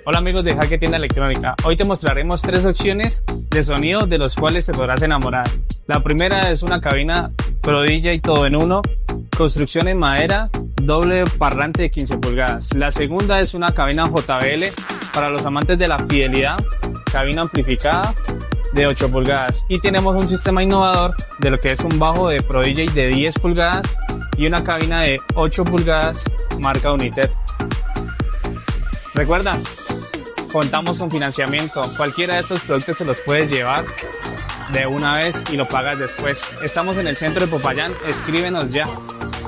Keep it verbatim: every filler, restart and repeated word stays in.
Hola amigos de Jaque Tienda Electrónica, hoy te mostraremos tres opciones de sonido de los cuales te podrás enamorar. La primera es una cabina Pro D J todo en uno, construcción en madera, doble parlante de quince pulgadas. La segunda es una cabina J B L para los amantes de la fidelidad, cabina amplificada de ocho pulgadas. Y tenemos un sistema innovador de lo que es un bajo de Pro D J de diez pulgadas y una cabina de ocho pulgadas marca United. Recuerda, contamos con financiamiento. Cualquiera de estos productos se los puedes llevar de una vez y lo pagas después. Estamos en el centro de Popayán. Escríbenos ya.